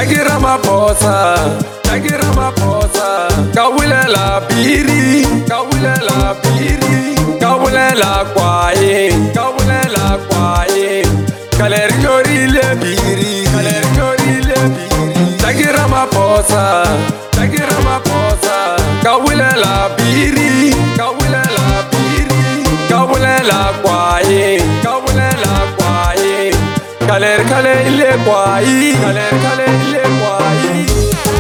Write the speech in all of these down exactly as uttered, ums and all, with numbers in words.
Jackie Ramaphosa, Jackie Ramaphosa, Kabulela Biri, Kabulela Biri, Kabulela Kwaye, Kabulela Kwaye, Kaleriori le Biri, Kaleriori le Biri, Jackie Ramaphosa, Jackie Ramaphosa, Kabulela Biri, Kabulela Biri, Kabulela Kwaye, Kabulela Kwaye, Kaler Kale ile Kwaye, Kaler Kale ile Kwaye.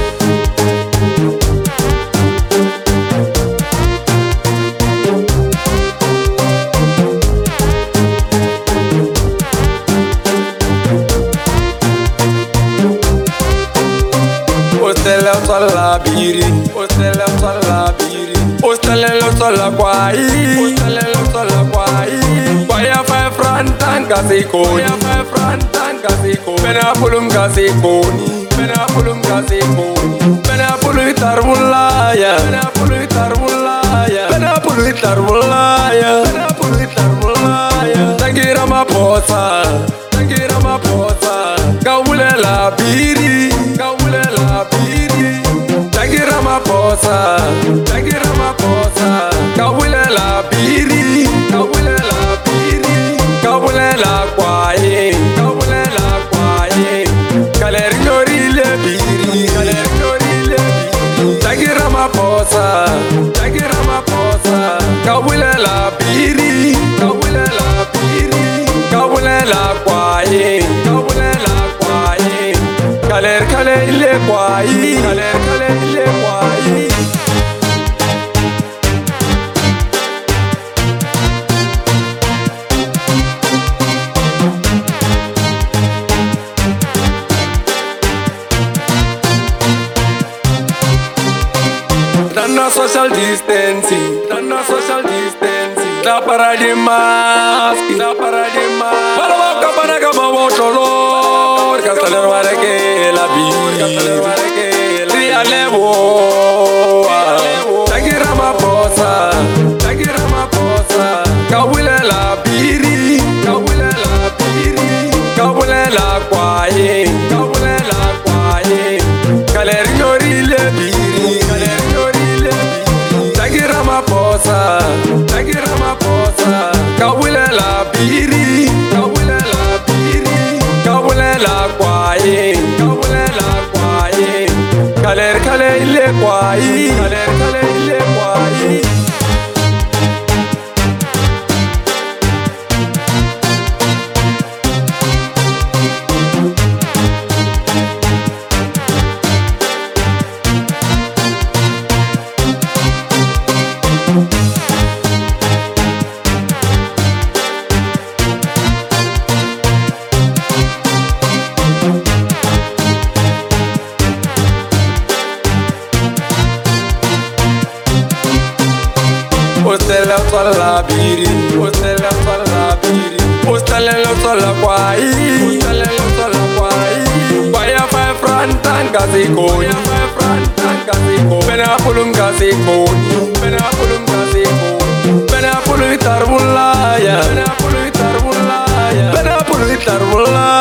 Ostela Ostela Biri, Ostela Ostela Biri, Ostela Ostela Kwaye, Ostela Ostela Kwaye. Kwaye fa frantan kasiko, ya fa frantan kasiko. Bena pulum kasiko, bena pulum kasiko. Bena pulu tarbulaya, bena pulu tarbulaya, bena pulu tarbulaya, bena pulu tarbulaya. Jackie Ramaphosa, Jackie Ramaphosa, Kabulela Biri, Kabulela Biri, Jackie Ramaphosa, Jackie Ramaphosa, Kabulela Biri, Kabulela Biri, Kabulela Kwaye, Kabulela Kwaye, Kaleriori le Biri, Kaleriori le Biri, Jackie Ramaphosa, Jackie Ramaphosa, Kabulela Biri, Kabulela Biri, Kabulela Kwaye, Kabulela Kwaye, Kaler Kale ile Kwaye, Kaler Kale ile Kwaye. Dana social distancing, dana social distancing. La para de mask, la para de mask. Para boca para que vamos solo. Castellano para que la vida, Castellano para que la vida levo. Jackie Ramaphosa, Jackie Ramaphosa, Kabulela Biri, Kabulela Biri, Kabulela Kwaye, Kabulela Kwaye, Kaleriori le Biri, Kaleriori le Biri, Jackie Ramaphosa, Jackie Ramaphosa, Kabulela Biri, Kabulela Biri, Kabulela Kwaye, Kabulela Kwaye, Kaler Kale ile Kwaye, Kaler Kale ile Kwaye. Ostela Ostela Biri, Ostela Ostela Biri, Ostela Ostela Kwaye, Ostela Ostela Kwaye. Kwaye fa frantan kasiko, ya fa frantan kasiko. Bena pulum kasiko, bena pulum kasiko. Bena pulu tarbulaya, bena pulu tarbulaya, bena pulu tarbulaya.